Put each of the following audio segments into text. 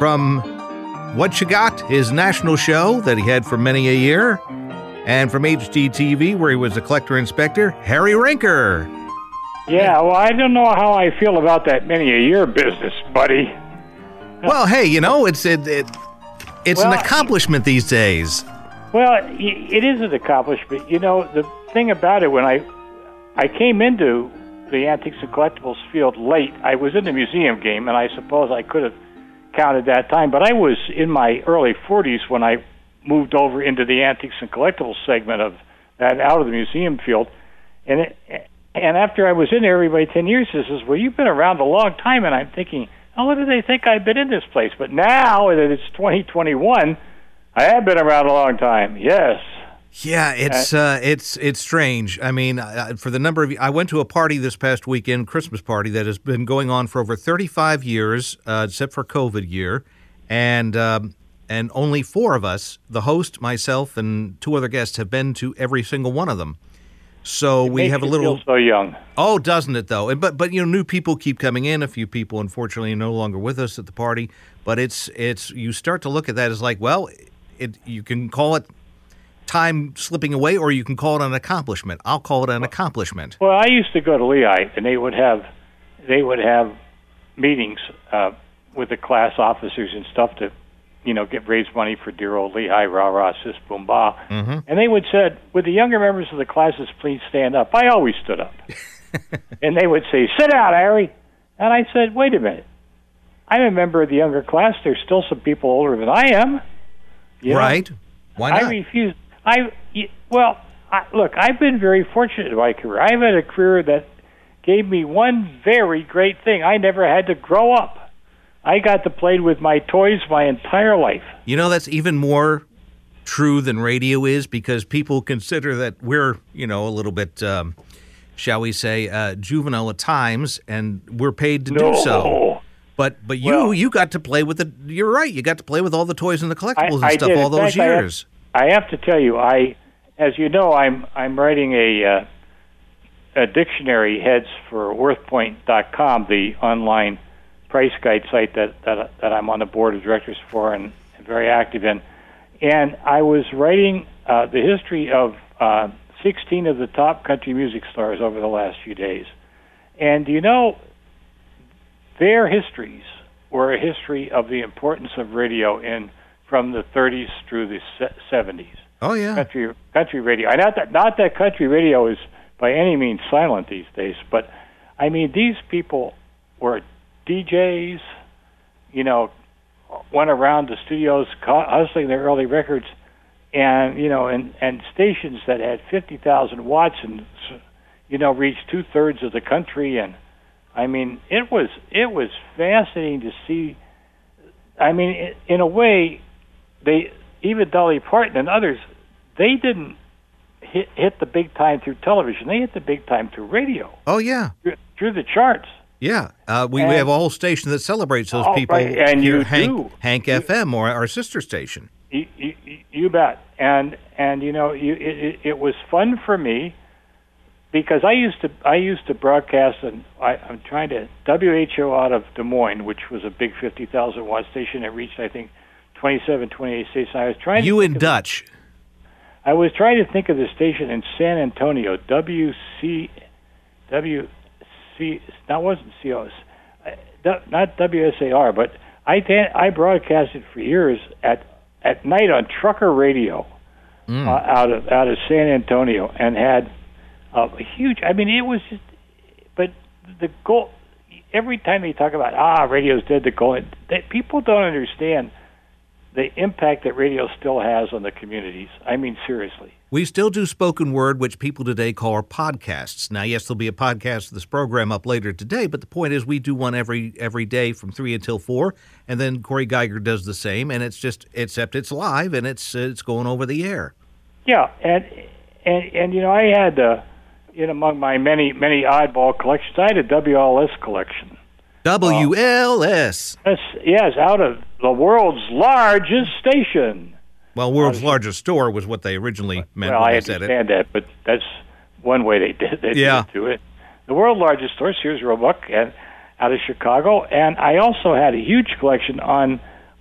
from What You Got, his national show that he had for many a year, and from HGTV, where he was a collector inspector, Harry Rinker. Yeah, well, I don't know how I feel about that many a year business, buddy. Well, hey, you know, it's an accomplishment these days. Well, it is an accomplishment. You know, the thing about it, when I came into the antiques and collectibles field late, I was in the museum game, and I suppose I could have counted that time, but I was in my early 40s when I moved over into the antiques and collectibles segment of that, out of the museum field. And after I was in there every 10 years, he says, well, you've been around a long time. And I'm thinking, how long do they think I've been in this place? But now that it's 2021, I have been around a long time, yes. Yeah, it's strange. I mean, for the number of, I went to a party this past weekend, Christmas party, that has been going on for over 35 years, except for COVID year, and only 4 of us, the host, myself, and 2 other guests, have been to every single one of them. So we have a little. Feel so young. Oh, doesn't it though? But you know, new people keep coming in. A few people, unfortunately, are no longer with us at the party. But it's you start to look at that as like, well, you can call it time slipping away, or you can call it an accomplishment. I'll call it an accomplishment. Well, I used to go to Lehigh, and they would have meetings with the class officers and stuff to, you know, raise money for dear old Lehigh, rah rah, sis boom bah. Mm-hmm. And they would say, would the younger members of the classes please stand up? I always stood up. And they would say, sit down, Harry. And I said, wait a minute. I'm a member of the younger class. There's still some people older than I am. You right. know? Why not? I refuse. Look, I've been very fortunate in my career. I've had a career that gave me one very great thing. I never had to grow up. I got to play with my toys my entire life. You know, that's even more true than radio is, because people consider that we're, you know, a little bit, shall we say, juvenile at times, and we're paid to do so. But you got to play with you're right, you got to play with all the toys and the collectibles and stuff all those years. I have to tell you, as you know, I'm writing a dictionary heads for WorthPoint.com, the online price guide site that I'm on the board of directors for and very active in. And I was writing the history of 16 of the top country music stars over the last few days. And you know, their histories were a history of the importance of radio from the 30s through the 70s. Oh yeah, country radio. Not that country radio is by any means silent these days, but I mean, these people were DJs, you know, went around the studios hustling their early records, and you know, and stations that had 50,000 watts and, you know, reached 2/3 of the country. And I mean, it was fascinating to see. I mean, in a way, even Dolly Parton and others, they didn't hit the big time through television. They hit the big time through radio. Oh yeah, through the charts. Yeah, we have a whole station that celebrates those people. Right. And you Hank FM, or our sister station. You bet. And you know, it was fun for me, because I used to broadcast, and I'm trying to WHO out of Des Moines, which was a big 50,000 watt station that reached, I think, 27, 28 states. I was trying. You in Dutch. I was trying to think of the station in San Antonio, that wasn't COS, not WSAR, but I broadcasted for years at night on trucker radio out of San Antonio, and had a huge. I mean, it was just. But the goal. Every time they talk about radio's dead, the goal. People don't understand the impact that radio still has on the communities. I mean, seriously. We still do spoken word, which people today call our podcasts. Now, yes, there'll be a podcast of this program up later today, but the point is we do one every day from 3 until 4, and then Corey Geiger does the same, and except it's live, and it's going over the air. Yeah, and you know, I had, among my many oddball collections, I had a WLS collection. WLS. Yes, out of the world's largest station. Well, world's largest store was what they originally meant when they said it. Well, I understand that, but that's one way they did it to it. The world's largest store, Sears Roebuck, and out of Chicago. And I also had a huge collection on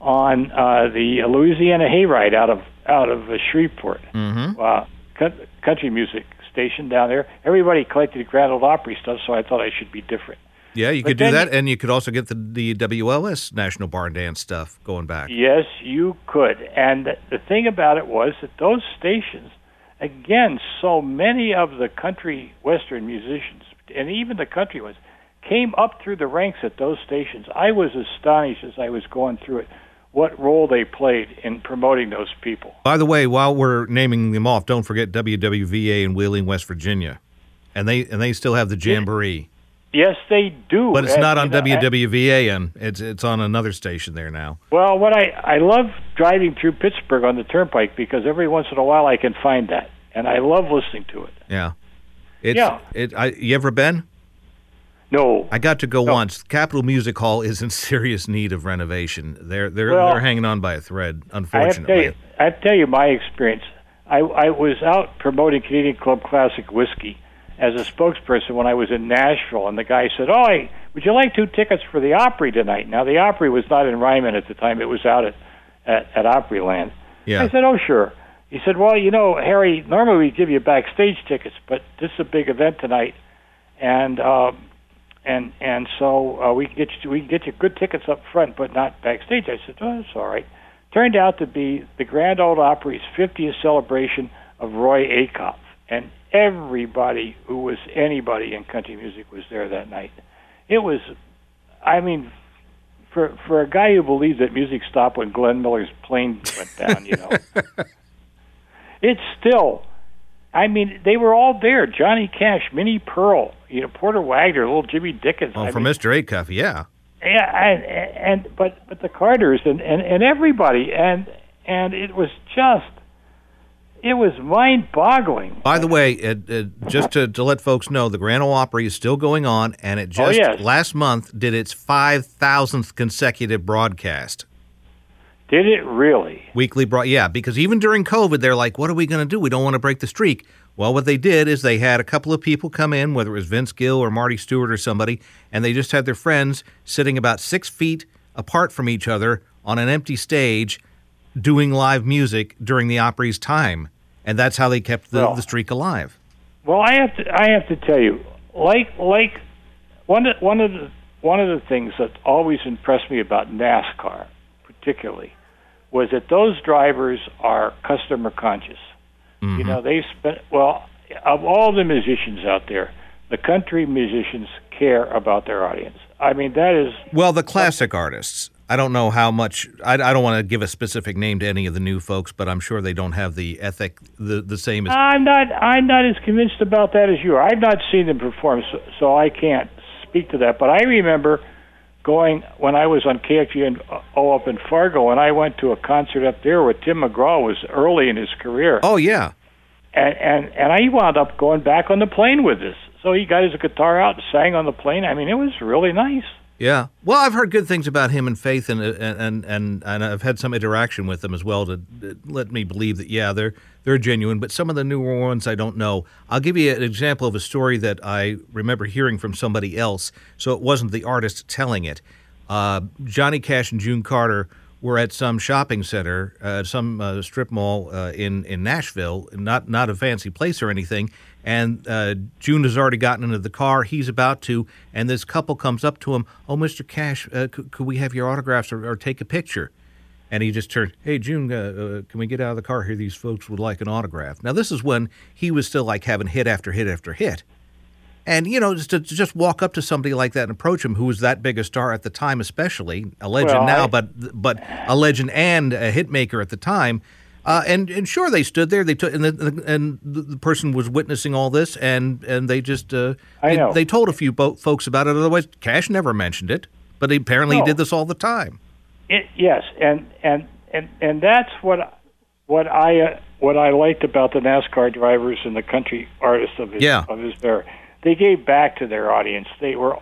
on the Louisiana Hayride out of Shreveport. Country music station down there. Everybody collected Grand Ole Opry stuff, so I thought I should be different. Yeah, you could do that, and you could also get the WLS National Bar and Dance stuff going back. Yes, you could. And the thing about it was that those stations, again, so many of the country western musicians, and even the country ones, came up through the ranks at those stations. I was astonished as I was going through it what role they played in promoting those people. By the way, while we're naming them off, don't forget WWVA in Wheeling, West Virginia. And they still have the Jamboree. Yes, they do. But it's not on WWVA, and it's on another station there now. Well, what I love driving through Pittsburgh on the Turnpike because every once in a while I can find that, and I love listening to it. Yeah. You ever been? No. I got to go once. Capitol Music Hall is in serious need of renovation. They're hanging on by a thread, unfortunately. I have to tell you my experience. I was out promoting Canadian Club Classic Whiskey as a spokesperson when I was in Nashville, and the guy said, would you like 2 tickets for the Opry tonight? Now, the Opry was not in Ryman at the time. It was out at Opryland. Yeah. I said, oh, sure. He said, well, Harry, normally we give you backstage tickets, but this is a big event tonight, and so we can get you good tickets up front, but not backstage. I said, oh, that's all right. Turned out to be the Grand Ole Opry's 50th celebration of Roy Acuff, and everybody who was anybody in country music was there that night. It was, for a guy who believes that music stopped when Glenn Miller's plane went down, it's still, they were all there. Johnny Cash, Minnie Pearl, Porter Wagoner, little Jimmy Dickens. Oh, for Mr. Acuff, yeah. Yeah, but the Carters and everybody, and it was just, it was mind-boggling. By the way, just to let folks know, the Grand Ole Opry is still going on, and it just last month did its 5,000th consecutive broadcast. Did it really? Weekly because even during COVID, they're like, what are we going to do? We don't want to break the streak. Well, what they did is they had a couple of people come in, whether it was Vince Gill or Marty Stewart or somebody, and they just had their friends sitting about 6 feet apart from each other on an empty stage doing live music during the Opry's time. And that's how they kept the streak alive. Well, I have to tell you, like one of the things that always impressed me about NASCAR, particularly, was that those drivers are customer conscious. Mm-hmm. They spent of all the musicians out there, the country musicians care about their audience. That is the classic artists. I don't know how much. I don't want to give a specific name to any of the new folks, but I'm sure they don't have the ethic the same as. I'm not as convinced about that as you are. I've not seen them perform, so I can't speak to that. But I remember going when I was on KXUN up in Fargo, and I went to a concert up there where Tim McGraw was early in his career. Oh yeah, and I wound up going back on the plane with us. So he got his guitar out and sang on the plane. It was really nice. Yeah. Well, I've heard good things about him and Faith, and I've had some interaction with them as well to let me believe that, they're genuine, but some of the newer ones I don't know. I'll give you an example of a story that I remember hearing from somebody else, so it wasn't the artist telling it. Johnny Cash and June Carter were at some shopping center, some strip mall in Nashville, not a fancy place or anything, and June has already gotten into the car. He's about to, and this couple comes up to him. Oh, Mr. Cash, could we have your autographs or take a picture? And he just turned, hey, June, can we get out of the car here? These folks would like an autograph. Now, this is when he was still like having hit after hit after hit. And, just to just walk up to somebody like that and approach him, who was that big a star at the time especially, a legend now, but a legend and a hit maker at the time. And sure, they stood there. They took, and the person was witnessing all this, and they just they told a few folks about it. Otherwise, Cash never mentioned it, but he did this all the time. Yes, and that's what I liked about the NASCAR drivers and the country artists of his era. They gave back to their audience. They were,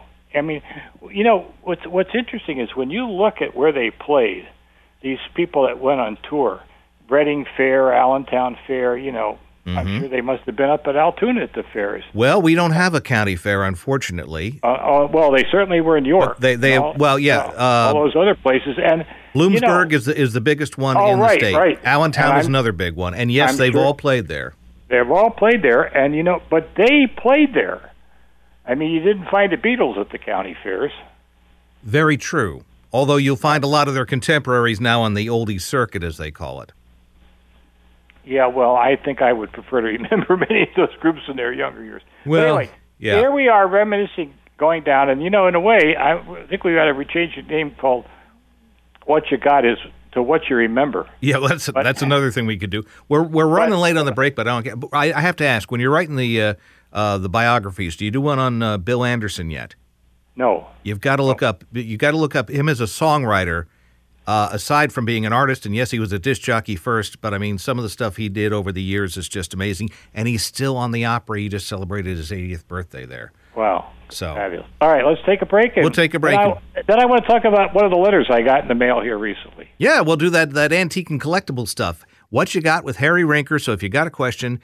what's interesting is when you look at where they played, these people that went on tour, Reading Fair, Allentown Fair, I'm sure they must have been up at Altoona at the fairs. Well, we don't have a county fair, unfortunately. Well, they certainly were in York. But they all those other places. And Bloomsburg is the biggest one in the state. Right. Allentown is another big one. And yes, they've all played there. They've all played there, and but they played there. I mean, you didn't find the Beatles at the county fairs. Very true. Although you'll find a lot of their contemporaries now on the oldies circuit, as they call it. Yeah, well, I think I would prefer to remember many of those groups in their younger years. Well, but anyway, here we are reminiscing, going down, and in a way, I think we got to change the name called "What You Got" is to "What You Remember." Yeah, that's another thing we could do. We're running late on the break, but I have to ask: when you're writing the biographies, do you do one on Bill Anderson yet? No. You've got to look up. You got to look up him as a songwriter. Aside from being an artist, and yes, he was a disc jockey first, but I mean, some of the stuff he did over the years is just amazing. And he's still on the Opry. He just celebrated his 80th birthday there. Wow. So fabulous. All right, let's take a break. We'll take a break. Then I want to talk about one of the letters I got in the mail here recently. Yeah, we'll do that antique and collectible stuff. What You Got with Harry Rinker. So if you got a question,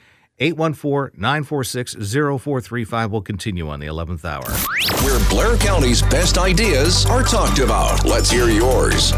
814-946-0435 will continue on the 11th hour. Where Blair County's best ideas are talked about. Let's hear yours.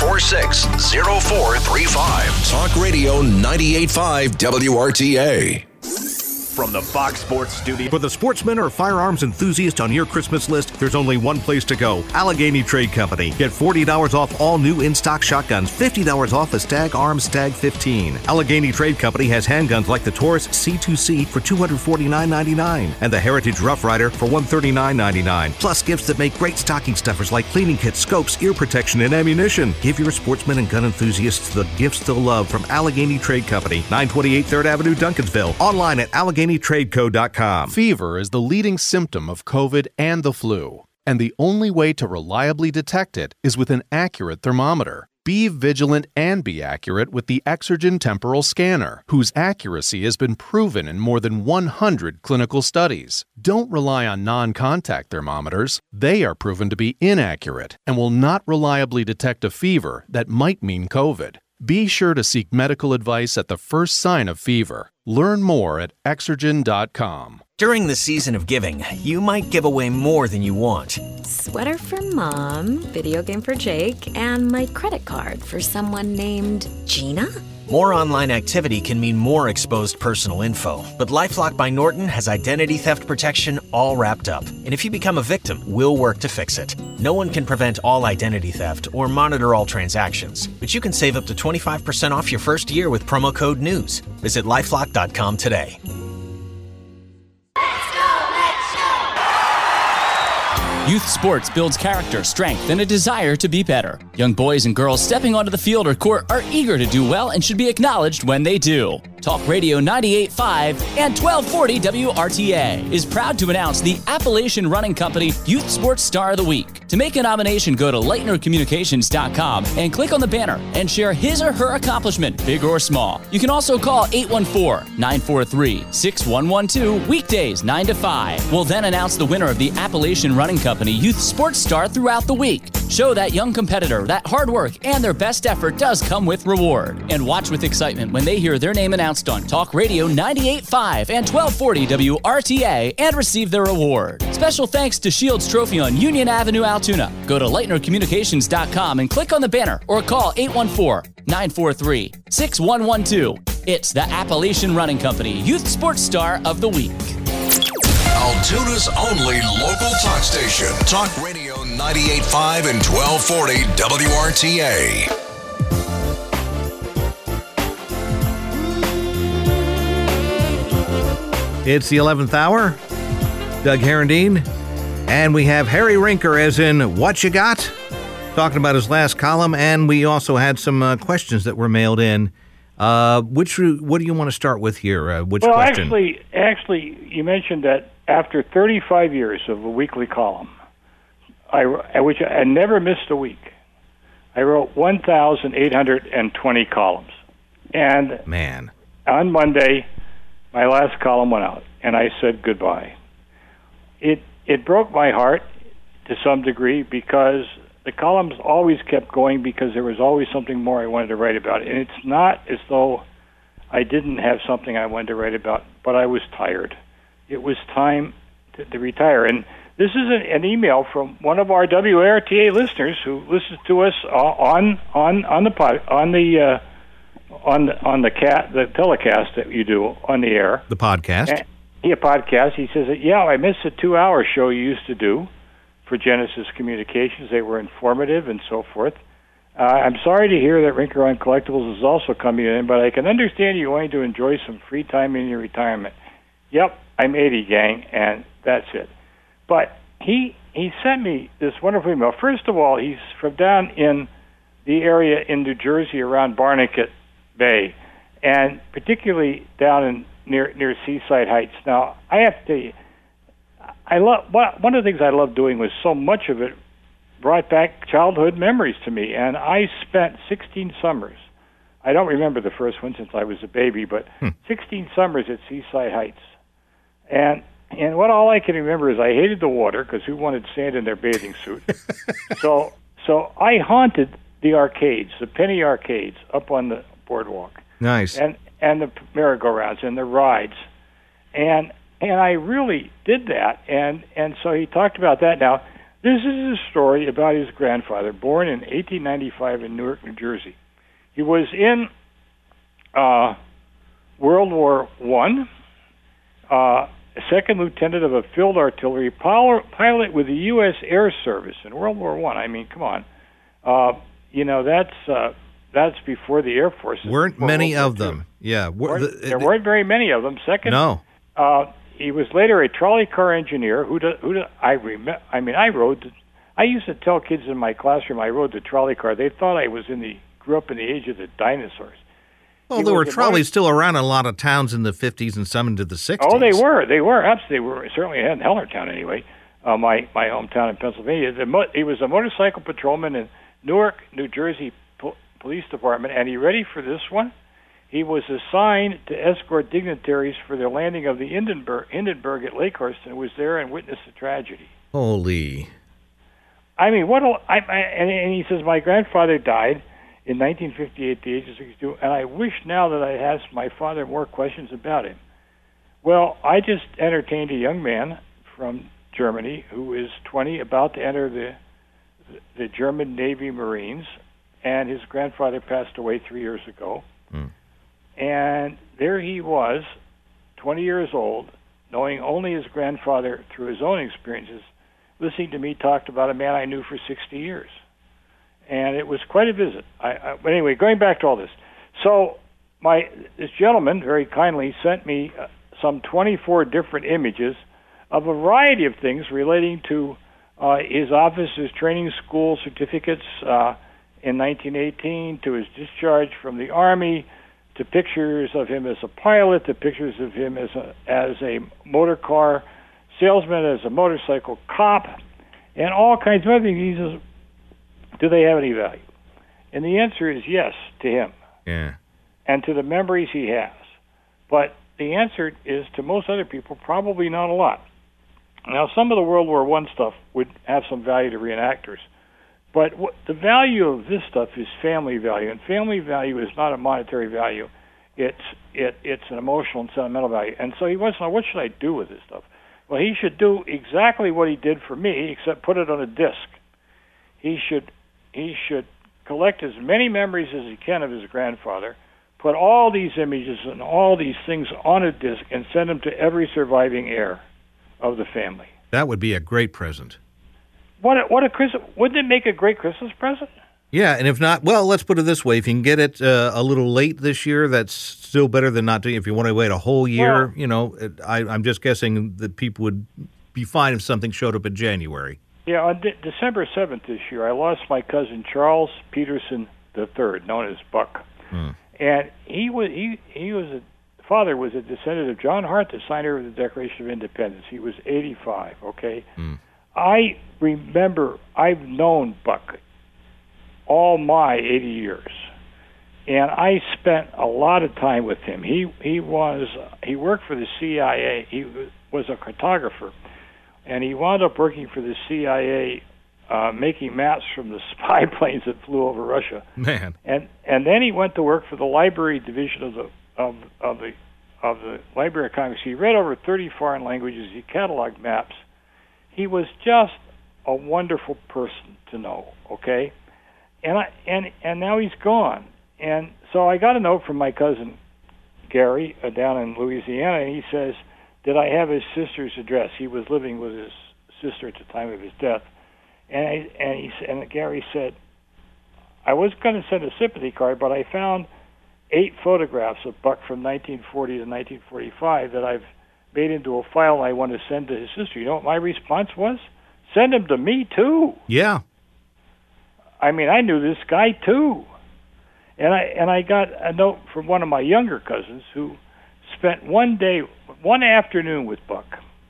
946-0435. Talk Radio 98.5 WRTA. From the Fox Sports Studio. For the sportsman or firearms enthusiast on your Christmas list, there's only one place to go. Allegheny Trade Company. Get $40 off all new in-stock shotguns, $50 off a Stag Arms Stag 15. Allegheny Trade Company has handguns like the Taurus C2C for $249.99 and the Heritage Rough Rider for $139.99. Plus gifts that make great stocking stuffers like cleaning kits, scopes, ear protection, and ammunition. Give your sportsmen and gun enthusiasts the gifts they'll love from Allegheny Trade Company, 928 3rd Avenue, Duncansville. Online at AlleghenyTradeCo.com. Fever is the leading symptom of COVID and the flu, and the only way to reliably detect it is with an accurate thermometer. Be vigilant and be accurate with the Exergen Temporal Scanner, whose accuracy has been proven in more than 100 clinical studies. Don't rely on non-contact thermometers. They are proven to be inaccurate and will not reliably detect a fever that might mean COVID. Be sure to seek medical advice at the first sign of fever. Learn more at Exergen.com. During the season of giving, you might give away more than you want. Sweater for Mom, video game for Jake, and my credit card for someone named Gina? More online activity can mean more exposed personal info, but LifeLock by Norton has identity theft protection all wrapped up. And if you become a victim, we'll work to fix it. No one can prevent all identity theft or monitor all transactions, but you can save up to 25% off your first year with promo code NEWS. Visit LifeLock.com today. Youth sports builds character, strength, and a desire to be better. Young boys and girls stepping onto the field or court are eager to do well and should be acknowledged when they do. Talk Radio 98.5 and 1240 WRTA is proud to announce the Appalachian Running Company Youth Sports Star of the Week. To make a nomination, go to LeitnerCommunications.com and click on the banner and share his or her accomplishment, big or small. You can also call 814-943-6112 weekdays 9 to 5. We'll then announce the winner of the Appalachian Running Company Youth Sports Star throughout the week. Show that young competitor that hard work and their best effort does come with reward. And watch with excitement when they hear their name announced on Talk Radio 98.5 and 1240 WRTA and receive their award. Special thanks to Shields Trophy on Union Avenue, Altoona. Go to LeitnerCommunications.com and click on the banner or call 814-943-6112. It's the Appalachian Running Company Youth Sports Star of the Week. Altoona's only local talk station. Talk Radio 98.5 and 1240 WRTA. It's the 11th hour. Doug Herendeen. And we have Harry Rinker, as in What You Got, talking about his last column. And we also had some questions that were mailed in. What do you want to start with here? Which question? Actually, you mentioned that after 35 years of a weekly column, which I never missed a week, I wrote 1,820 columns. And man, on Monday, my last column went out, and I said goodbye. It broke my heart to some degree because the columns always kept going because there was always something more I wanted to write about. And it's not as though I didn't have something I wanted to write about, but I was tired. It was time to retire. And this is an email from one of our WARTA listeners who listens to us on the telecast that you do on the air. The podcast. Podcast. He says, I missed the 2-hour show you used to do for Genesis Communications. They were informative and so forth. I'm sorry to hear that Rinker on Collectibles is also coming in, but I can understand you wanting to enjoy some free time in your retirement. Yep, I'm 80, gang, and that's it. But he sent me this wonderful email. First of all, he's from down in the area in New Jersey around Barnegat Bay, and particularly down near Seaside Heights. Now, I have to tell you, one of the things I love doing was so much of it brought back childhood memories to me, and I spent 16 summers. I don't remember the first one since I was a baby, but 16 summers at Seaside Heights. And what all I can remember is I hated the water because who wanted sand in their bathing suit? So I haunted the arcades, the penny arcades up on the boardwalk. Nice. And the merry-go-rounds and the rides. And I really did that. And so he talked about that. Now, this is a story about his grandfather, born in 1895 in Newark, New Jersey. He was in World War I, second lieutenant of a field artillery pilot with the U.S. Air Service in World War I. I mean, come on. That's before the Air Force. Weren't many of them. Yeah. There weren't very many of them. Second, no. He was later a trolley car engineer. I used to tell kids in my classroom I rode the trolley car. They thought I grew up in the age of the dinosaurs. Well, there were trolleys still around in a lot of towns in the 50s and some into the 60s. Oh, they were. Absolutely. They were certainly in Hellertown anyway, my hometown in Pennsylvania. He was a motorcycle patrolman in Newark, New Jersey Police Department, and you ready for this one? He was assigned to escort dignitaries for the landing of the Hindenburg at Lakehurst, and was there and witnessed the tragedy. Holy! I mean, and he says my grandfather died in 1958 at the age of 62, and I wish now that I had asked my father more questions about him. Well, I just entertained a young man from Germany who is 20, about to enter the German Navy Marines, and his grandfather passed away 3 years ago. And there he was, 20 years old, knowing only his grandfather through his own experiences, listening to me talk about a man I knew for 60 years. And it was quite a visit. But anyway, going back to all this. So this gentleman very kindly sent me some 24 different images of a variety of things relating to his office, his training school certificates in 1918, to his discharge from the Army, to pictures of him as a pilot, to pictures of him as a motor car salesman, as a motorcycle cop, and all kinds of other things. He says, do they have any value? And the answer is yes to him. Yeah. And to the memories he has. But the answer is, to most other people, probably not a lot. Now, some of the World War I stuff would have some value to reenactors. But the value of this stuff is family value, and family value is not a monetary value. It's an emotional and sentimental value. And so he wants to know, what should I do with this stuff? Well, he should do exactly what he did for me, except put it on a disc. He should collect as many memories as he can of his grandfather, put all these images and all these things on a disc, and send them to every surviving heir of the family. That would be a great present. What a Christmas! Wouldn't it make a great Christmas present? Yeah, and if not, well, let's put it this way: if you can get it a little late this year, that's still better than not doing. If you want to wait a whole year, I'm just guessing that people would be fine if something showed up in January. Yeah, on December 7th this year, I lost my cousin Charles Peterson III, known as Buck, and father was a descendant of John Hart, the signer of the Declaration of Independence. He was 85. Okay. I remember I've known Buck all my 80 years, and I spent a lot of time with him. He worked for the CIA. He was a cartographer, and he wound up working for the CIA, making maps from the spy planes that flew over Russia. Man. And then he went to work for the Library Division of the Library of Congress. He read over 30 foreign languages. He cataloged maps. He was just a wonderful person to know. Okay, and now he's gone. And so I got a note from my cousin Gary down in Louisiana, and he says, "Did I have his sister's address?" He was living with his sister at the time of his death, and Gary said, "I was going to send a sympathy card, but I found 8 photographs of Buck from 1940 to 1945 that I've made into a file I want to send to his sister." You know what my response was? Send them to me too. Yeah. I mean, I knew this guy too. And I got a note from one of my younger cousins who spent one afternoon with Buck.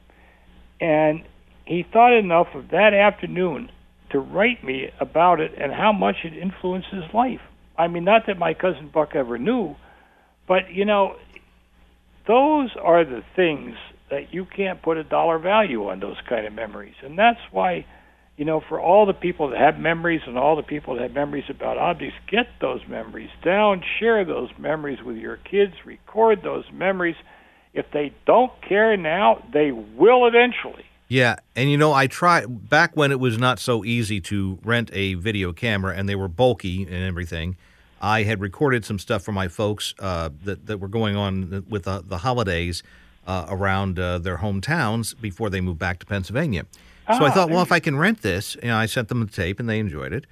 And he thought enough of that afternoon to write me about it and how much it influenced his life. I mean, not that my cousin Buck ever knew, but, you know, those are the things that you can't put a dollar value on, those kind of memories. And that's why, you know, for all the people that have memories and all the people that have memories about objects, get those memories down, share those memories with your kids, record those memories. If they don't care now, they will eventually. Yeah, and you know, I tried back when it was not so easy to rent a video camera and they were bulky and everything. I had recorded some stuff for my folks that were going on with the holidays around their hometowns before they moved back to Pennsylvania. So I thought, well, if I can rent this, you know, I sent them the tape and they enjoyed it.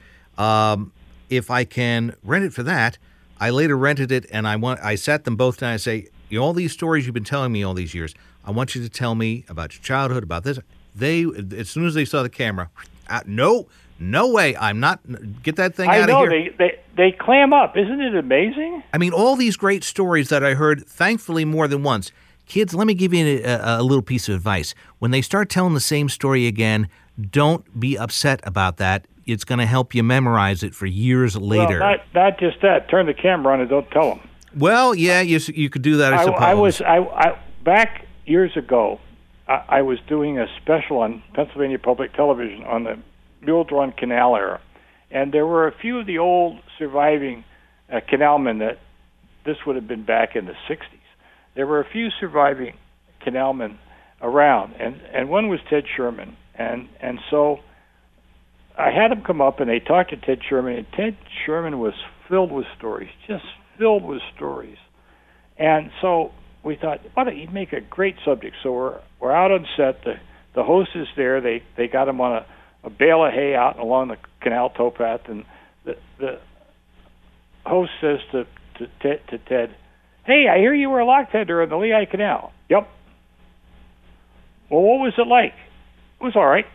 If I can rent it for that, I later rented it and I sat them both down and I say, you know, all these stories you've been telling me all these years, I want you to tell me about your childhood, about this. They, as soon as they saw the camera, no way, I'm not, get that thing out of here. I know, they clam up. Isn't it amazing? I mean, all these great stories that I heard, thankfully more than once. Kids, let me give you a little piece of advice. When they start telling the same story again, don't be upset about that. It's going to help you memorize it for years later. Well, not just that. Turn the camera on and don't tell them. Well, yeah, you could do that, I suppose. I back years ago, I was doing a special on Pennsylvania Public Television on the Mule-Drawn Canal era, and there were a few of the old surviving canalmen that this would have been back in the 60s. There were a few surviving canalmen around, and one was Ted Sherman, and so I had him come up, and they talked to Ted Sherman, and Ted Sherman was filled with stories, just filled with stories. And so we thought, he'd make a great subject. So we're out on set. The host is there. They got him on a bale of hay out along the canal towpath, and the host says to Ted, "Hey, I hear you were a lock tender in the Lehigh Canal." "Yep." "Well, what was it like?" "It was all right."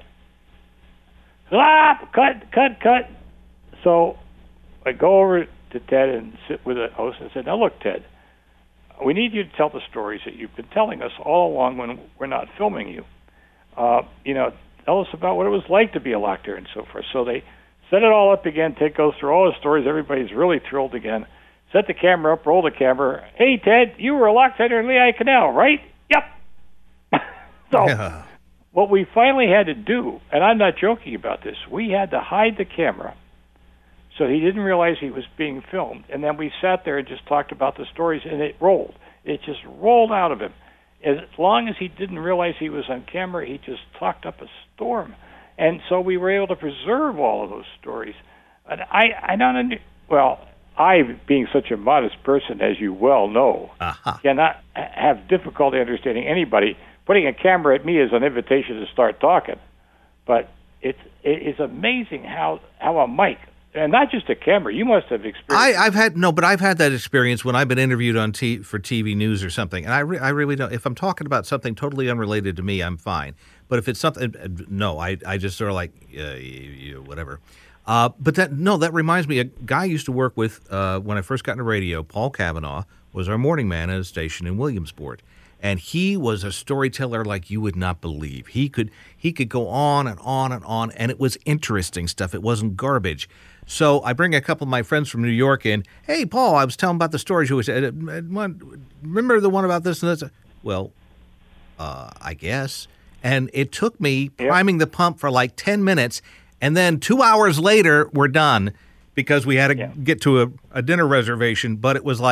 Cut. So I go over to Ted and sit with the host and said, "Now look, Ted, we need you to tell the stories that you've been telling us all along when we're not filming you. You know, tell us about what it was like to be a lock tender and so forth." So they set it all up again. Ted goes through all the stories. Everybody's really thrilled again. Set the camera up, roll the camera. "Hey, Ted, you were a lock tender in Lehigh Canal, right?" "Yep." So what we finally had to do, and I'm not joking about this, we had to hide the camera so he didn't realize he was being filmed. And then we sat there and just talked about the stories, and it rolled. It just rolled out of him. As long as he didn't realize he was on camera, he just talked up a storm. And so we were able to preserve all of those stories. And I don't, well, I, being such a modest person, as you well know, cannot have difficulty understanding anybody. Putting a camera at me is an invitation to start talking. But it's amazing how a mic, and not just a camera, you must have experienced. I've had that experience when I've been interviewed on for TV news or something, and I really don't. If I'm talking about something totally unrelated to me, I'm fine. But if it's something, no, I just sort of like whatever. But that reminds me. A guy I used to work with when I first got into radio, Paul Cavanaugh, was our morning man at a station in Williamsport. And he was a storyteller like you would not believe. He could go on and on and on, and it was interesting stuff. It wasn't garbage. So I bring a couple of my friends from New York in. "Hey, Paul, I was telling about the stories you always said. Remember the one about this and this?" "Well, I guess." And it took me priming the pump for like 10 minutes, and then 2 hours later, we're done because we had to get to a dinner reservation. But it was like,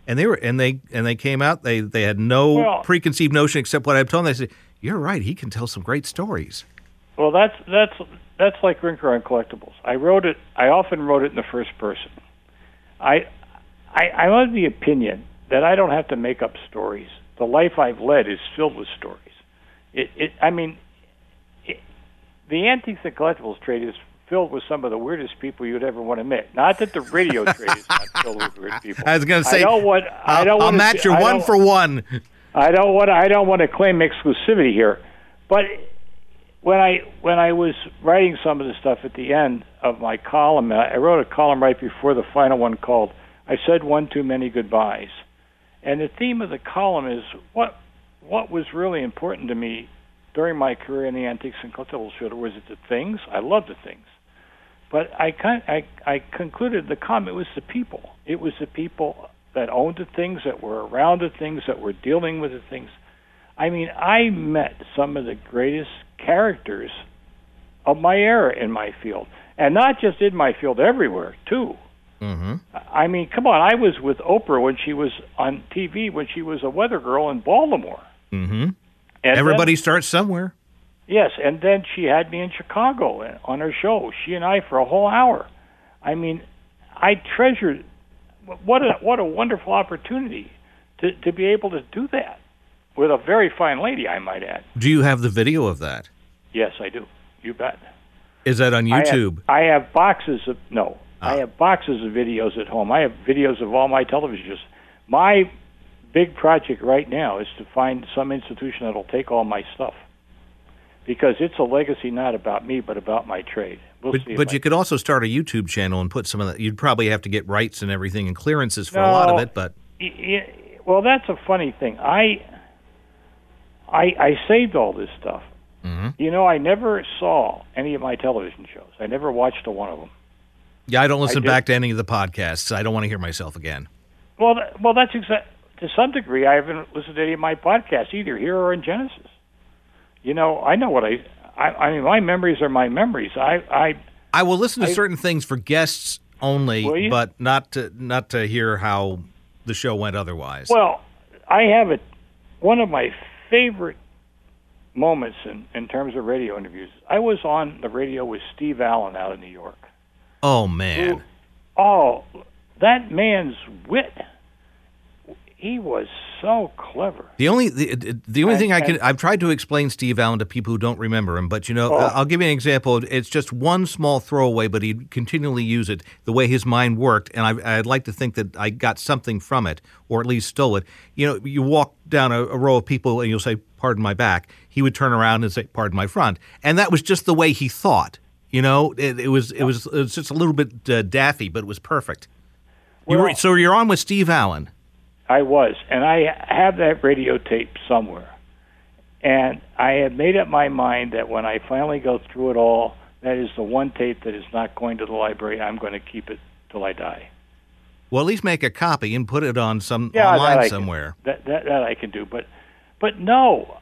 And they came out. They had no preconceived notion except what I've told them. They said, "You're right. He can tell some great stories." Well, that's like Rinker on Collectibles. I often wrote it in the first person. I'm of the opinion that I don't have to make up stories. The life I've led is filled with stories. The antiques and collectibles trade is filled with some of the weirdest people you'd ever want to meet. Not that the radio trade is not filled with weird people. I was going to say, I'll match your one for one. I don't want to claim exclusivity here, but when I was writing some of the stuff at the end of my column, I wrote a column right before the final one called "I Said One Too Many Goodbyes," and the theme of the column is what was really important to me during my career in the antiques and collectibles field. Was it the things? I love the things. But I concluded the comment was the people. It was the people that owned the things, that were around the things, that were dealing with the things. I mean, I met some of the greatest characters of my era in my field. And not just in my field, everywhere, too. Mm-hmm. I mean, come on, I was with Oprah when she was on TV, when she was a weather girl in Baltimore. Mm-hmm. And everybody starts somewhere. Yes, and then she had me in Chicago on her show, she and I, for a whole hour. I mean, I treasured, what a wonderful opportunity to be able to do that with a very fine lady, I might add. Do you have the video of that? Yes, I do. You bet. Is that on YouTube? I have boxes of videos at home. I have videos of all my televisions. My big project right now is to find some institution that'll take all my stuff, because it's a legacy not about me but about my trade. But you could also start a YouTube channel and put some of that. You'd probably have to get rights and everything and clearances for a lot of it. But well, that's a funny thing. I saved all this stuff. Mm-hmm. You know, I never saw any of my television shows. I never watched one of them. Yeah, I don't listen back to any of the podcasts. I don't want to hear myself again. Well, that's to some degree. I haven't listened to any of my podcasts either, here or in Genesis. You know, I know what I mean, my memories are my memories. I will listen to certain things for guests only, but not to hear how the show went otherwise. Well, I have one of my favorite moments in terms of radio interviews. I was on the radio with Steve Allen out of New York. Oh, man. That man's wit. He was so clever. The only thing I've tried to explain Steve Allen to people who don't remember him, but I'll give you an example. It's just one small throwaway, but he'd continually use it, the way his mind worked, and I'd like to think that I got something from it, or at least stole it. You know, you walk down a row of people and you'll say, "Pardon my back." He would turn around and say, "Pardon my front," and that was just the way he thought. You know, it was just a little bit daffy, but it was perfect. So you're on with Steve Allen. I was, and I have that radio tape somewhere. And I have made up my mind that when I finally go through it all, that is the one tape that is not going to the library. I'm going to keep it till I die. Well, at least make a copy and put it on online somewhere. That I can do, but no,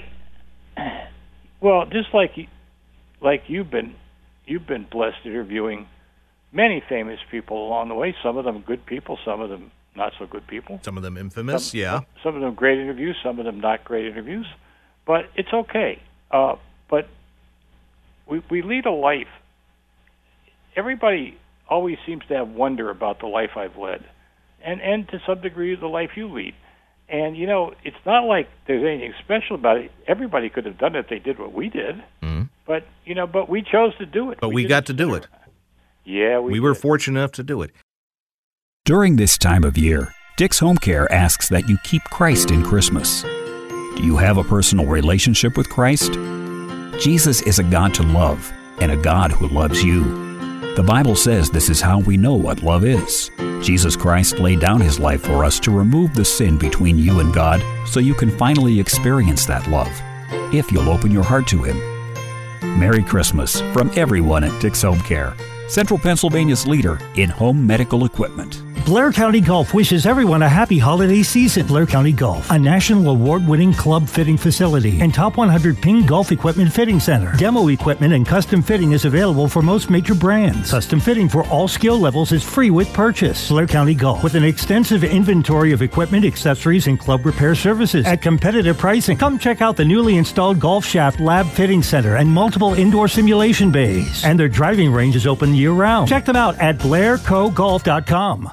just like you've been blessed interviewing many famous people along the way. Some of them good people, some of them not so good people. Some of them infamous, Some of them great interviews, some of them not great interviews. But it's okay. But we lead a life. Everybody always seems to have wonder about the life I've led, and to some degree the life you lead. And, you know, it's not like there's anything special about it. Everybody could have done it if they did what we did. Mm-hmm. But we chose to do it. But we got to do it. Yeah, we were fortunate enough to do it. During this time of year, Dick's Home Care asks that you keep Christ in Christmas. Do you have a personal relationship with Christ? Jesus is a God to love and a God who loves you. The Bible says this is how we know what love is. Jesus Christ laid down his life for us to remove the sin between you and God so you can finally experience that love, if you'll open your heart to him. Merry Christmas from everyone at Dick's Home Care, Central Pennsylvania's leader in home medical equipment. Blair County Golf wishes everyone a happy holiday season. Blair County Golf, a national award-winning club fitting facility and top 100 Ping Golf Equipment Fitting Center. Demo equipment and custom fitting is available for most major brands. Custom fitting for all skill levels is free with purchase. Blair County Golf, with an extensive inventory of equipment, accessories, and club repair services at competitive pricing. Come check out the newly installed Golf Shaft Lab Fitting Center and multiple indoor simulation bays. And their driving range is open year-round. Check them out at BlairCoGolf.com.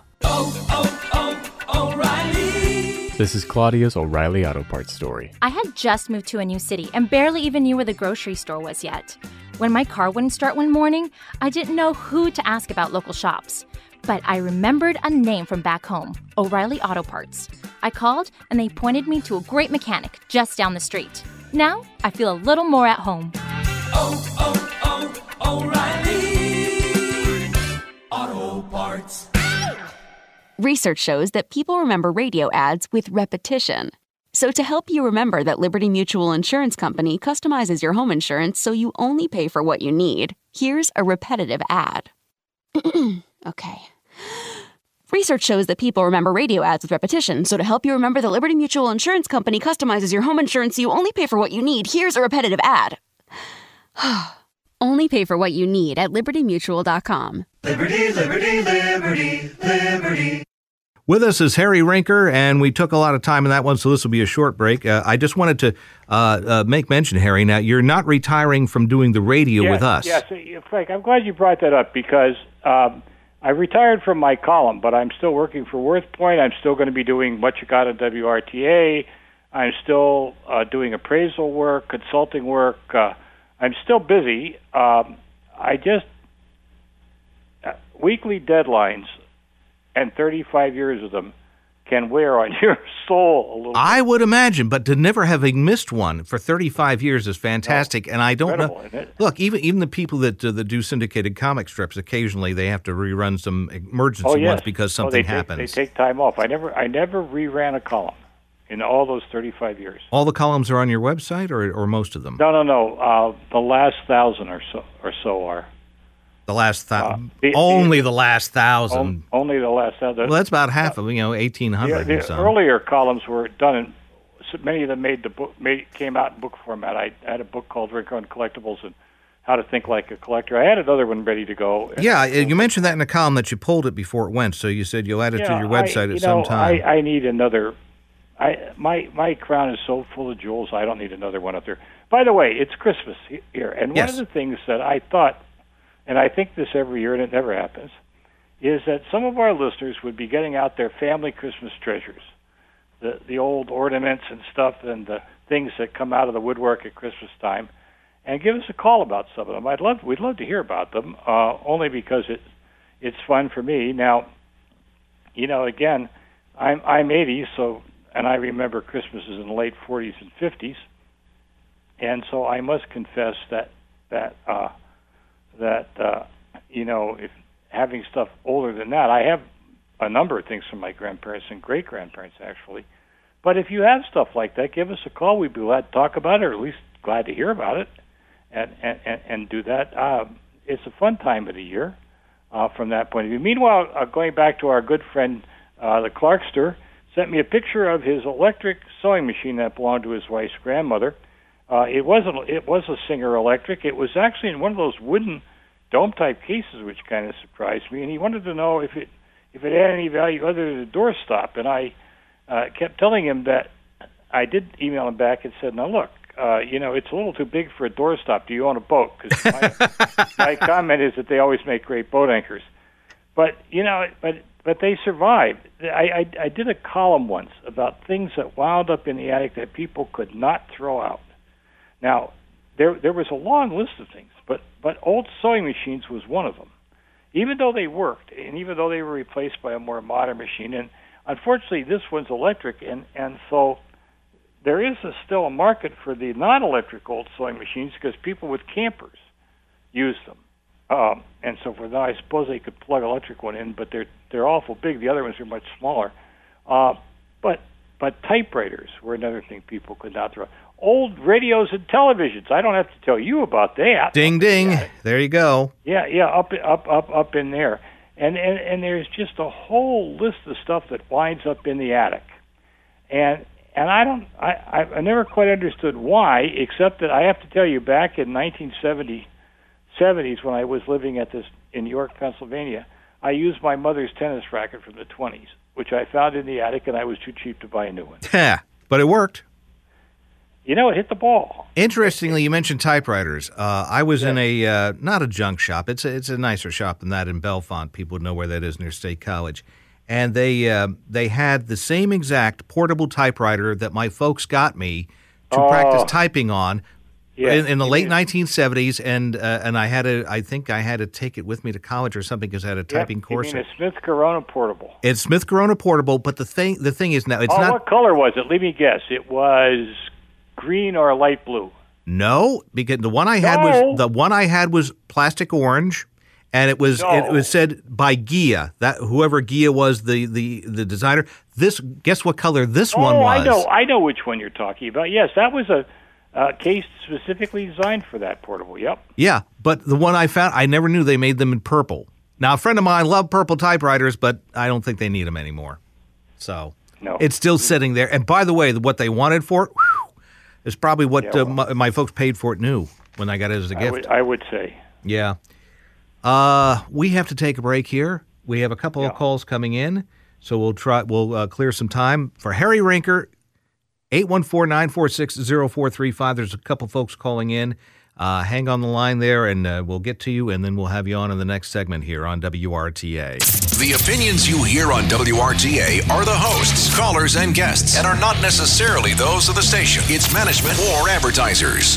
O'Reilly. This is Claudia's O'Reilly Auto Parts story. I had just moved to a new city and barely even knew where the grocery store was yet. When my car wouldn't start one morning, I didn't know who to ask about local shops. But I remembered a name from back home, O'Reilly Auto Parts. I called and they pointed me to a great mechanic just down the street. Now I feel a little more at home. O'Reilly Auto Parts. Research shows that people remember radio ads with repetition. So to help you remember that Liberty Mutual Insurance Company customizes your home insurance so you only pay for what you need, here's a repetitive ad. Okay. Research shows that people remember radio ads with repetition. So to help you remember that Liberty Mutual Insurance Company customizes your home insurance so you only pay for what you need, here's a repetitive ad. Only pay for what you need at libertymutual.com. Liberty, liberty, liberty, liberty. With us is Harry Rinker, and we took a lot of time in that one, so this will be a short break. I just wanted to make mention, Harry, now you're not retiring from doing the radio with us. Yes, Frank, I'm glad you brought that up because I retired from my column, but I'm still working for WorthPoint. I'm still going to be doing What You Got at WRTA. I'm still doing appraisal work, consulting work. I'm still busy. Weekly deadlines and 35 years of them can wear on your soul a little bit. I would imagine, but to never having missed one for 35 years is fantastic. And I don't know. Look, even the people that do syndicated comic strips, occasionally they have to rerun some emergency ones because something happens. They take time off. I never reran a column in all those 35 years. All the columns are on your website, or most of them? No. The last 1,000 or so are. The last only the last 1,000. Only the last 1,000. Well, that's about half of 1,800. The earlier columns were done in. So many of them came out in book format. I had a book called Rinker on Collectibles and How to Think Like a Collector. I had another one ready to go. Yeah, you mentioned that in a column that you pulled it before it went. So you said you'll add it to your website at some time. I need another. My crown is so full of jewels. I don't need another one up there. By the way, it's Christmas here, and one of the things that I thought. And I think this every year, and it never happens, is that some of our listeners would be getting out their family Christmas treasures, the old ornaments and stuff and the things that come out of the woodwork at Christmas time, and give us a call about some of them. We'd love to hear about them, only because it's fun for me. Now, again, I'm 80, and I remember Christmases in the late 40s and 50s, and so I must confess that if having stuff older than that, I have a number of things from my grandparents and great-grandparents, actually. But if you have stuff like that, give us a call. We'd be glad to talk about it, or at least glad to hear about it, and do that. It's a fun time of the year from that point of view. Meanwhile, going back to our good friend, the Clarkster, sent me a picture of his electric sewing machine that belonged to his wife's grandmother. It was a Singer Electric. It was actually in one of those wooden dome-type cases, which kind of surprised me. And he wanted to know if it had any value other than a doorstop. And I kept telling him that I did email him back and said, "Now look, it's a little too big for a doorstop. Do you own a boat?" Because my comment is that they always make great boat anchors. But but they survived. I did a column once about things that wound up in the attic that people could not throw out. Now, there was a long list of things, but old sewing machines was one of them. Even though they worked, and even though they were replaced by a more modern machine, and unfortunately this one's electric, and so there is still a market for the non-electric old sewing machines because people with campers use them, and so forth. Now, I suppose they could plug an electric one in, but they're awful big. The other ones are much smaller. But typewriters were another thing people could not throw. Old radios and televisions. I don't have to tell you about that. Ding, ding. There you go. Yeah, up in there. And there's just a whole list of stuff that winds up in the attic. And I never quite understood why, except that I have to tell you, back in 1970s when I was living in York, Pennsylvania, I used my mother's tennis racket from the 20s, which I found in the attic, and I was too cheap to buy a new one. Yeah, but it worked. You know, it hit the ball. Interestingly, you mentioned typewriters. I was in a not a junk shop. It's a nicer shop than that in Bellefonte. People know where that is near State College, and they had the same exact portable typewriter that my folks got me to practice typing on in the late 1970s, and I think I had to take it with me to college or something because I had a typing course. You mean a Smith Corona portable? It's Smith Corona portable, but the thing is now it's not. What color was it? Let me guess. It was green or light blue? No, because the one I had was plastic orange, and it was said by Ghia, that whoever Ghia was the designer. Guess what color this one was? I know which one you're talking about. Yes, that was a case specifically designed for that portable. Yep. Yeah, but the one I found, I never knew they made them in purple. Now, a friend of mine loved purple typewriters, but I don't think they need them anymore. So it's still sitting there. And by the way, what they wanted for it is probably what my folks paid for it new when I got it as a gift. I would say. Yeah. We have to take a break here. We have a couple of calls coming in, so we'll clear some time. For Harry Rinker, 814-946-0435. There's a couple folks calling in. Hang on the line there, and we'll get to you, and then we'll have you on in the next segment here on WRTA. The opinions you hear on WRTA are the hosts, callers, and guests, and are not necessarily those of the station, its management, or advertisers.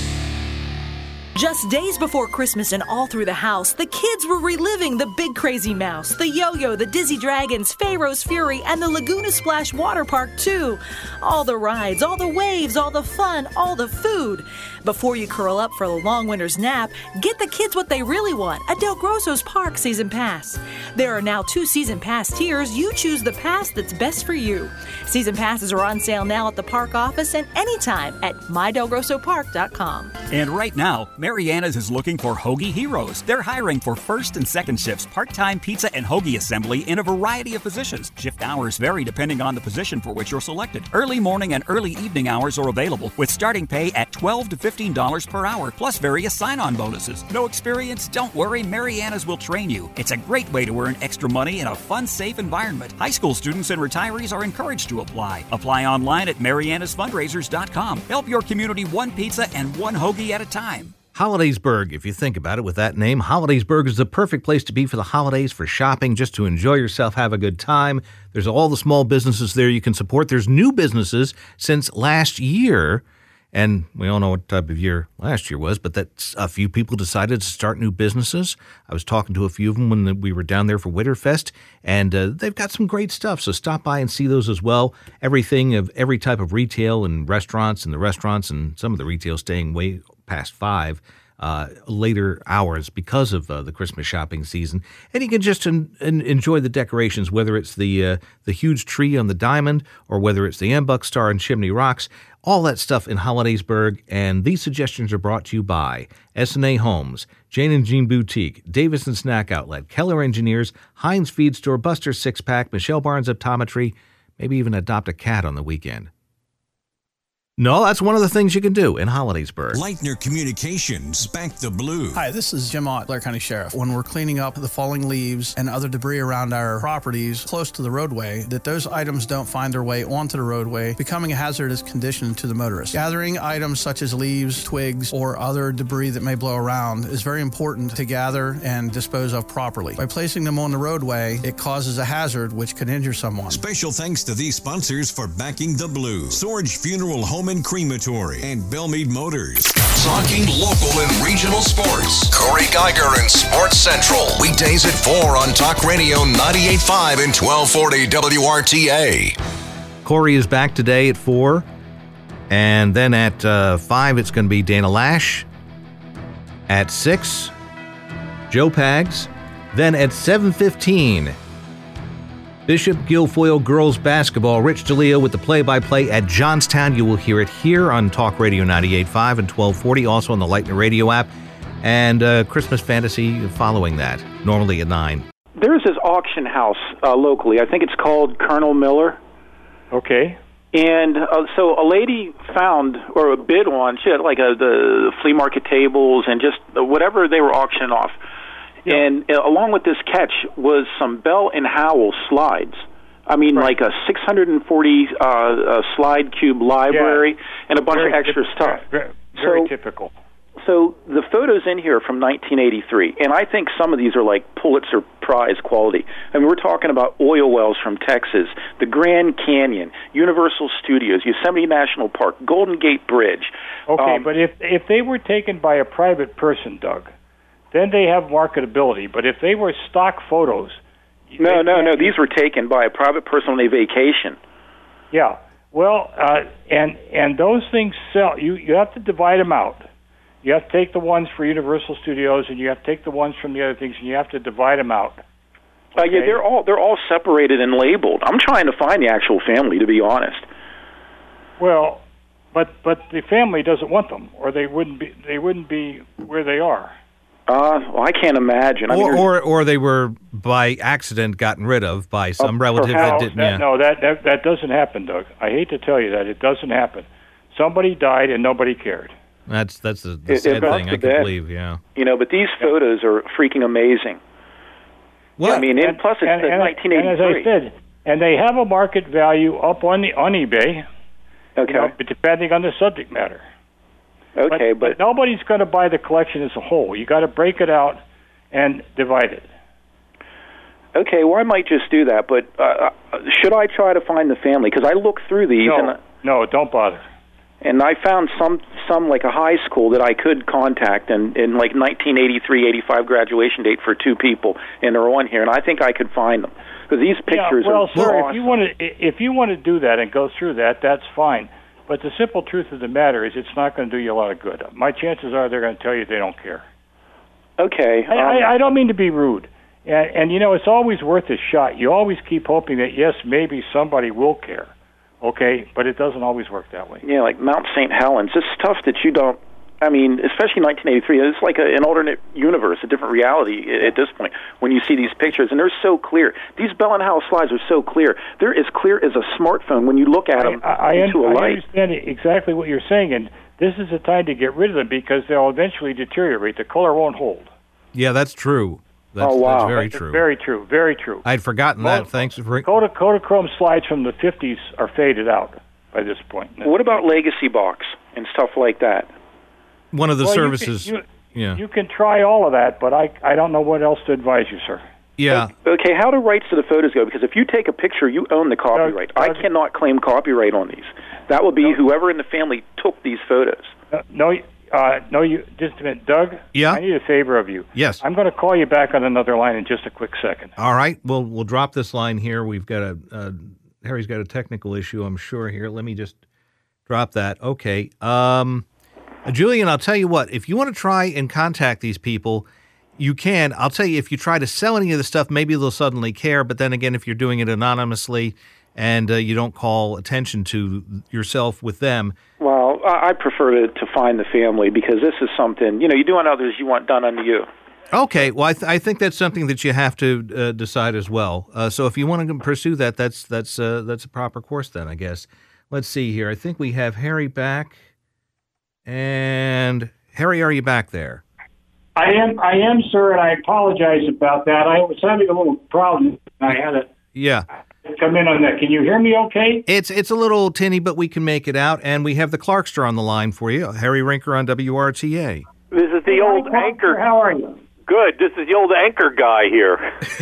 Just days before Christmas and all through the house, the kids were reliving the Big Crazy Mouse, the Yo-Yo, the Dizzy Dragons, Pharaoh's Fury, and the Laguna Splash Water Park, too. All the rides, all the waves, all the fun, all the food. Before you curl up for a long winter's nap, get the kids what they really want, a Del Grosso's Park Season Pass. There are now 2 Season Pass tiers. You choose the pass that's best for you. Season Passes are on sale now at the park office and anytime at mydelgrossopark.com. And right now, Mariana's is looking for Hoagie Heroes. They're hiring for first and second shifts, part-time pizza and hoagie assembly in a variety of positions. Shift hours vary depending on the position for which you're selected. Early morning and early evening hours are available with starting pay at $12 to $15 per hour, plus various sign-on bonuses. No experience? Don't worry, Mariana's will train you. It's a great way to earn extra money in a fun, safe environment. High school students and retirees are encouraged to apply. Apply online at marianasfundraisers.com. Help your community one pizza and one hoagie at a time. Holidaysburg, if you think about it with that name, Holidaysburg is the perfect place to be for the holidays, for shopping, just to enjoy yourself, have a good time. There's all the small businesses there you can support. There's new businesses since last year, and we all know what type of year last year was, but that a few people decided to start new businesses. I was talking to a few of them when we were down there for Winterfest, and they've got some great stuff, so stop by and see those as well. Everything of every type of retail and restaurants, and some of the retail staying way past 5 later hours because of the Christmas shopping season. And you can just enjoy the decorations, whether it's the huge tree on the diamond or whether it's the Embuck Star and Chimney Rocks, all that stuff in Holidaysburg. And these suggestions are brought to you by S&A Homes, Jane and Jean Boutique, Davison Snack Outlet, Keller Engineers, Heinz Feed Store, Buster's Six Pack, Michelle Barnes Optometry, maybe even adopt a cat on the weekend. No, that's one of the things you can do in Holidaysburg. Leitner Communications, Back the Blue. Hi, this is Jim Ott, Blair County Sheriff. When we're cleaning up the falling leaves and other debris around our properties close to the roadway, that those items don't find their way onto the roadway, becoming a hazardous condition to the motorist. Gathering items such as leaves, twigs, or other debris that may blow around is very important to gather and dispose of properly. By placing them on the roadway, it causes a hazard which could injure someone. Special thanks to these sponsors for backing the blue. Sorge Funeral Home and Crematory and Bellmead Motors. Talking local and regional sports. Corey Geiger and Sports Central. Weekdays at 4 on Talk Radio 98.5 and 1240 WRTA. Corey is back today at 4. And then at 5, it's going to be Dana Lash. At 6, Joe Pags. Then at 7:15, Bishop Guilfoyle girls basketball. Rich DeLeo with the play-by-play at Johnstown. You will hear it here on Talk Radio 98.5 and 1240, also on the Leitner Radio app. And Christmas Fantasy following that, normally at 9. there's this auction house locally. I think it's called Colonel Miller. Okay. And so a lady found, or a bid on, she had like the flea market tables and just whatever they were auctioning off. Yeah. And along with this catch was some Bell & Howell slides. I mean, like a 640 slide cube library and a bunch of extra stuff. Very typical. So the photos in here are from 1983, and I think some of these are like Pulitzer Prize quality. I mean, we're talking about oil wells from Texas, the Grand Canyon, Universal Studios, Yosemite National Park, Golden Gate Bridge. Okay, but if they were taken by a private person, Doug, then they have marketability. But if they were stock photos... No. These were taken by a private person on a vacation. Yeah. Well, and those things sell. You have to divide them out. You have to take the ones for Universal Studios, and you have to take the ones from the other things, and you have to divide them out. Okay? Yeah, they're all separated and labeled. I'm trying to find the actual family, to be honest. Well, but the family doesn't want them, or they wouldn't be where they are. Well, I can't imagine. Or they were by accident gotten rid of by some relative that didn't. No, that doesn't happen, Doug. I hate to tell you that it doesn't happen. Somebody died and nobody cared. That's the sad thing. I can believe. Yeah. But these photos are freaking amazing. Well, I mean, plus it's 1983. And as I said, and they have a market value up on eBay. Okay. Depending on the subject matter. Okay, but nobody's going to buy the collection as a whole. You got to break it out and divide it. Okay, well, I might just do that. But should I try to find the family? Because I looked through these. No, don't bother. And I found some like a high school that I could contact, and in like 1983, 85 graduation date for 2 people, and they're on here, and I think I could find them because these pictures are sir, awesome. if you want to do that and go through that, that's fine. But the simple truth of the matter is, it's not going to do you a lot of good. My chances are they're going to tell you they don't care. Okay. I don't mean to be rude, and it's always worth a shot. You always keep hoping that yes, maybe somebody will care. Okay, but it doesn't always work that way. Yeah, like Mount St. Helens. It's stuff that you don't... I mean, especially 1983, it's like an alternate universe, a different reality at this point when you see these pictures, and they're so clear. These Bell & Howell slides are so clear. They're as clear as a smartphone when you look at them into a light. I understand exactly what you're saying, and this is the time to get rid of them because they'll eventually deteriorate. The color won't hold. Yeah, that's true. That's very true. Very true. Very true. I'd forgotten that. Thanks for... Kodachrome slides from the 50s are faded out by this point. What about Legacy Box and stuff like that? One of the services. You can try all of that, but I don't know what else to advise you, sir. Yeah. Okay, how do rights to the photos go? Because if you take a picture, you own the copyright. I cannot claim copyright on these. That would be whoever in the family took these photos. Just a minute. Doug? Yeah? I need a favor of you. Yes. I'm going to call you back on another line in just a quick second. All right. We'll drop this line here. We've got Harry's got a technical issue, I'm sure, here. Let me just drop that. Okay. Julian, I'll tell you what. If you want to try and contact these people, you can. I'll tell you, if you try to sell any of the stuff, maybe they'll suddenly care. But then again, if you're doing it anonymously and you don't call attention to yourself with them. Well, I prefer to find the family because this is something, you do on others, you want done unto you. Okay. Well, I think that's something that you have to decide as well. So if you want to pursue that, that's a proper course then, I guess. Let's see here. I think we have Harry back. And Harry, are you back there? I am, sir, and I apologize about that. I was having a little problem. I had to come in on that. Can you hear me okay? It's a little tinny, but we can make it out. And we have the Clarkster on the line for you, Harry Rinker on WRTA. This is the old anchor. How are you? Good. This is the old anchor guy here.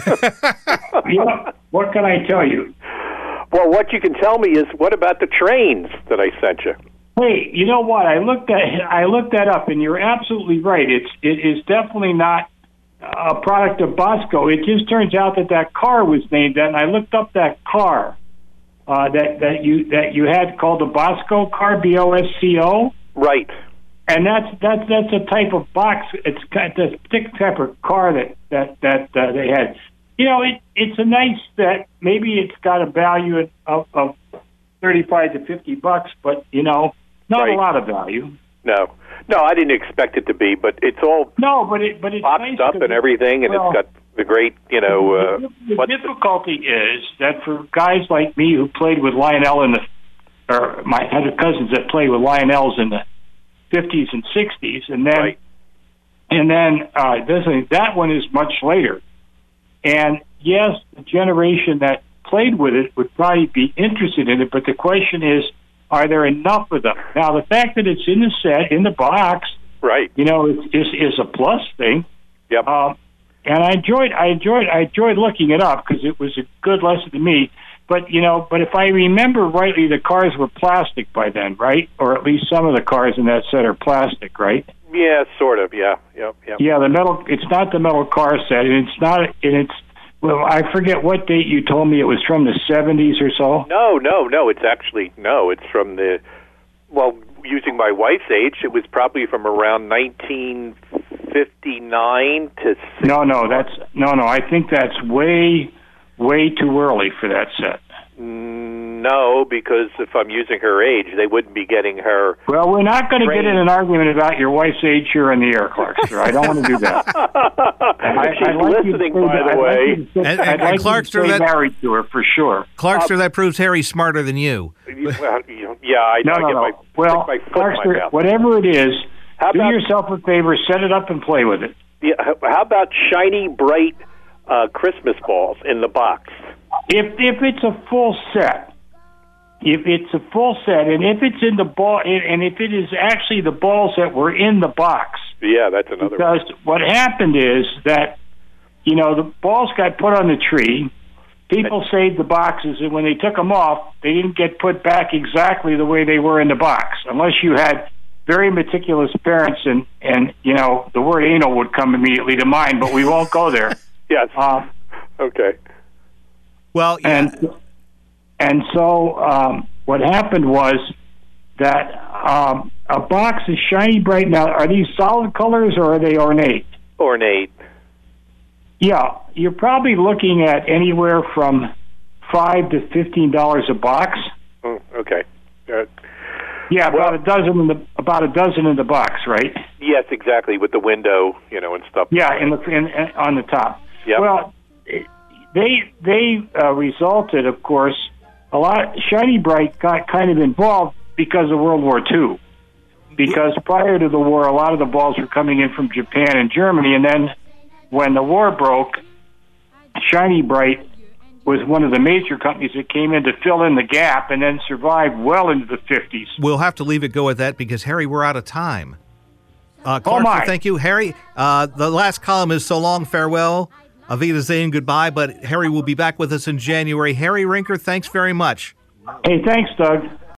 What can I tell you? Well, what you can tell me is, what about the trains that I sent you? Hey, you know what? I looked that up, and you're absolutely right. It is definitely not a product of Bosco. It just turns out that car was named that, and I looked up that car that you had called the Bosco car, BOSCO. Right. And that's a type of box. It's a particular type of car that they had. It's a nice that maybe it's got a value of $35 to $50, but not a lot of value. No, I didn't expect it to be, but it's all but it's boxed nice up and everything, and it's got The great, The difficulty is that for guys like me who played with Lionel I had cousins that played with Lionels in the 50s and 60s, and then that one is much later. And yes, the generation that played with it would probably be interested in it, but the question is, are there enough of them? Now, the fact that it's in the set, in the box, right? Is a plus thing. Yep. And I enjoyed looking it up because it was a good lesson to me. But if I remember rightly, the cars were plastic by then, right? Or at least some of the cars in that set are plastic, right? Yeah, sort of. Yeah. Yep. Yeah, the metal. It's not the metal car set, and it's not. And it's. Well, I forget what date you told me it was from, the 70s or so. No. It's actually It's from using my wife's age, it was probably from around 1959 to. No. I think that's way too early for that set. No, because if I'm using her age, they wouldn't be getting her. Well, we're not going to get in an argument about your wife's age here on the air, Clarkster. I don't want to do that. She's listening, by the way. I'd like to stay married to her for sure. Clarkster, that proves Harry's smarter than you. Well, yeah, I know. No. Well, Clarkster, whatever it is, do yourself a favor, set it up and play with it. Yeah. How about shiny, bright Christmas balls in the box? If it's a full set. If it's a full set, and if it's in the ball, and if it is actually the balls that were in the box. Yeah, that's another. Because what happened is that, the balls got put on the tree. People saved the boxes, and when they took them off, they didn't get put back exactly the way they were in the box, unless you had very meticulous parents, and the word anal would come immediately to mind, but we won't go there. Yes. Okay. Well, yeah. And so what happened was that a box is shiny bright. Now, are these solid colors or are they ornate? Ornate. Yeah, you're probably looking at anywhere from $5 to $15 a box. Okay. Yeah, about a dozen in the box, right? Yes, exactly, with the window, and stuff. Yeah, on the top. Yep. Well, they resulted, of course. A lot. Shiny Bright got kind of involved because of World War II. Because prior to the war, a lot of the balls were coming in from Japan and Germany, and then when the war broke, Shiny Bright was one of the major companies that came in to fill in the gap and then survived well into the 50s. We'll have to leave it go at that because, Harry, we're out of time. Clark, thank you. Harry, the last column is so long, farewell. Auf Wiedersehen, goodbye, but Harry will be back with us in January. Harry Rinker, thanks very much. Hey, thanks, Doug.